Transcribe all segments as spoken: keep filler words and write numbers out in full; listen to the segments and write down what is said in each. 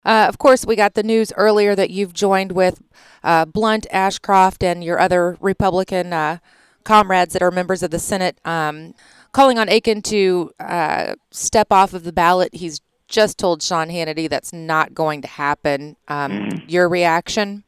Uh, of course, we got the news earlier that you've joined with uh, Blunt, Ashcroft, and your other Republican uh, comrades that are members of the Senate, um, calling on Aiken to uh, step off of the ballot. He's just told Sean Hannity that's not going to happen. Um, Mm. your reaction?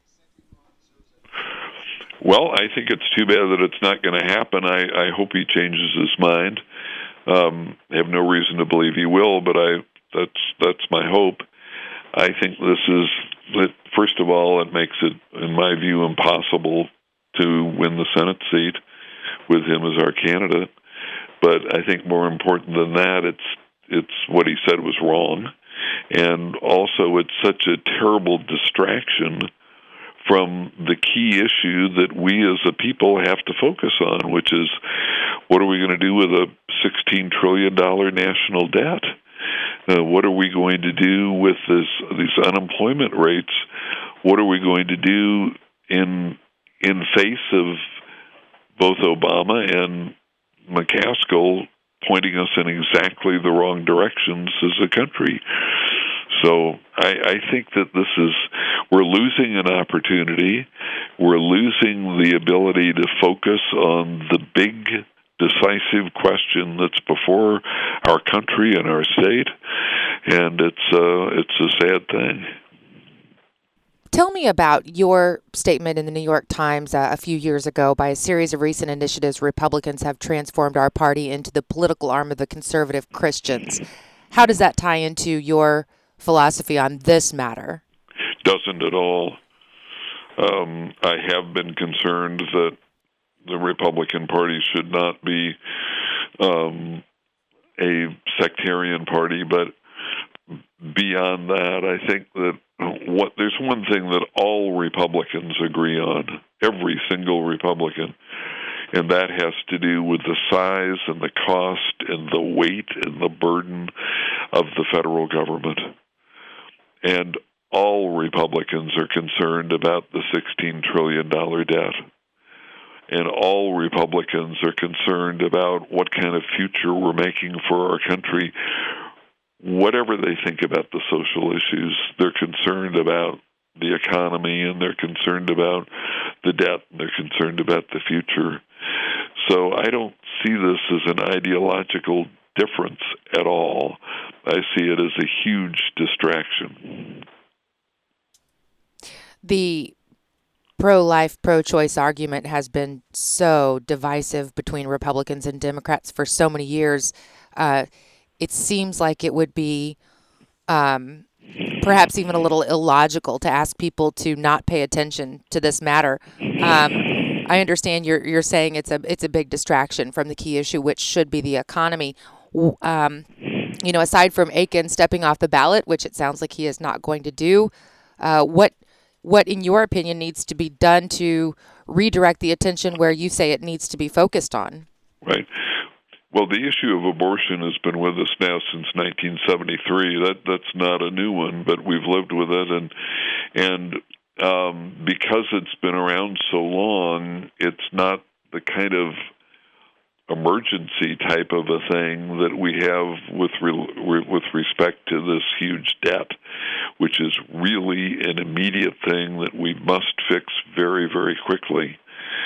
Well, I think it's too bad that it's not going to happen. I, I hope he changes his mind. Um, I have no reason to believe he will, but I that's that's my hope. I think this is, first of all, it makes it, in my view, impossible to win the Senate seat with him as our candidate. But I think more important than that, it's it's what he said was wrong, and also it's such a terrible distraction from the key issue that we as a people have to focus on, which is what are we going to do with a sixteen trillion dollars national debt? Uh, what are we going to do with this, these unemployment rates? What are we going to do in in face of both Obama and McCaskill pointing us in exactly the wrong directions as a country? So I, I think that this is, we're losing an opportunity. We're losing the ability to focus on the big, decisive question that's before our country and our state, and it's uh, it's a sad thing. Tell me about your statement in the New York Times uh, a few years ago. By a series of recent initiatives, Republicans have transformed our party into the political arm of the conservative Christians. How does that tie into your philosophy on this matter? Doesn't at all. Um, I have been concerned that the Republican Party should not be um, a sectarian party, but beyond that, I think that what there's one thing that all Republicans agree on, every single Republican, and that has to do with the size and the cost and the weight and the burden of the federal government. And all Republicans are concerned about the sixteen trillion dollars debt. And all Republicans are concerned about what kind of future we're making for our country. Whatever they think about the social issues, they're concerned about the economy, and they're concerned about the debt, and they're concerned about the future. So I don't see this as an ideological difference at all. I see it as a huge distraction. The pro-life, pro-choice argument has been so divisive between Republicans and Democrats for so many years. Uh, it seems like it would be um, perhaps even a little illogical to ask people to not pay attention to this matter. Um, I understand you're you're saying it's a it's a big distraction from the key issue, which should be the economy. Um, you know, aside from Aiken stepping off the ballot, which it sounds like he is not going to do, uh, what what in your opinion needs to be done to redirect the attention where you say it needs to be focused on? Right. Well, the issue of abortion has been with us now since nineteen seventy-three. That that's not a new one, but we've lived with it, and and um, because it's been around so long, it's not the kind of emergency type of a thing that we have with re- with respect to this huge debt, which is really an immediate thing that we must fix very, very quickly.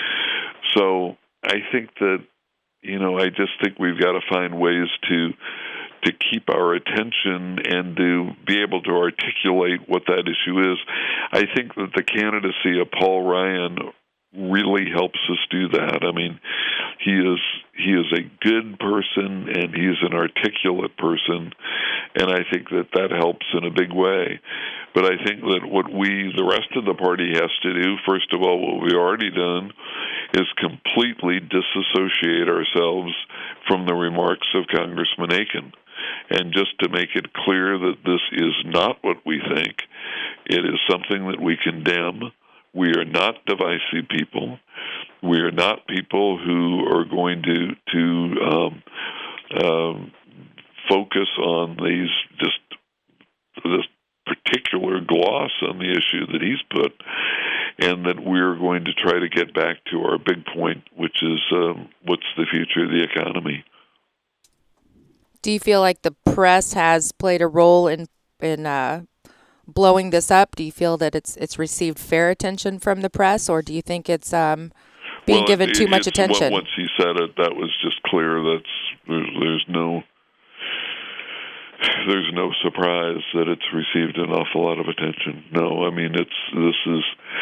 So I think that, you know, I just think we've got to find ways to to keep our attention and to be able to articulate what that issue is. I think that the candidacy of Paul Ryan really helps us do that. I mean, he is he is a good person, and he is an articulate person, and I think that that helps in a big way. But I think that what we, the rest of the party, has to do, first of all, what we've already done, is completely disassociate ourselves from the remarks of Congressman Aiken. And just to make it clear that this is not what we think, it is something that we condemn. We are not divisive people. We are not people who are going to to um, um, focus on these just this particular gloss on the issue that he's put, and that we're going to try to get back to our big point, which is um, what's the future of the economy. Do you feel like the press has played a role in in uh, blowing this up? Do you feel that it's it's received fair attention from the press, or do you think it's um, being well, given it, too much it's, attention? Once he said it, that was just clear. That's there's, there's no there's no surprise that it's received an awful lot of attention. No, I mean it's this is.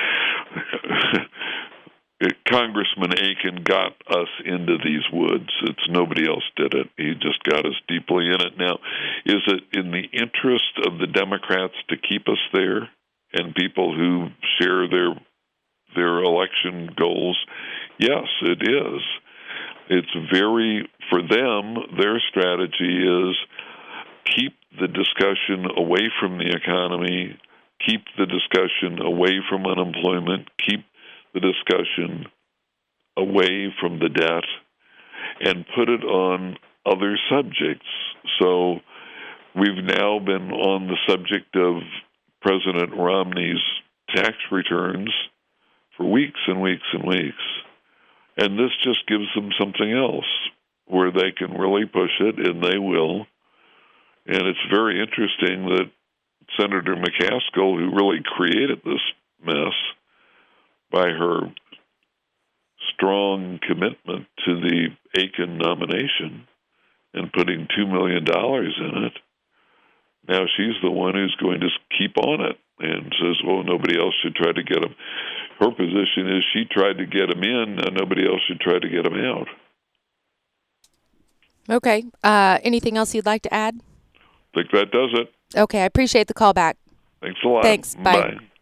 It, Congressman Akin got us into these woods. It's nobody else did it. He just got us deeply in it. Now, is it in the interest of the Democrats to keep us there and people who share their their election goals? Yes, it is. It's very, for them, their strategy is keep the discussion away from the economy, keep the discussion away from unemployment, keep the discussion away from the debt, and put it on other subjects. So we've now been on the subject of President Romney's tax returns for weeks and weeks and weeks. And this just gives them something else where they can really push it, and they will. And it's very interesting that Senator McCaskill, who really created this mess, by her strong commitment to the Akin nomination and putting two million dollars in it, now she's the one who's going to keep on it and says, well, nobody else should try to get him. Her position is she tried to get him in, and nobody else should try to get him out. Okay. Uh, anything else you'd like to add? I think that does it. Okay. I appreciate the call back. Thanks a lot. Thanks. Bye. Bye.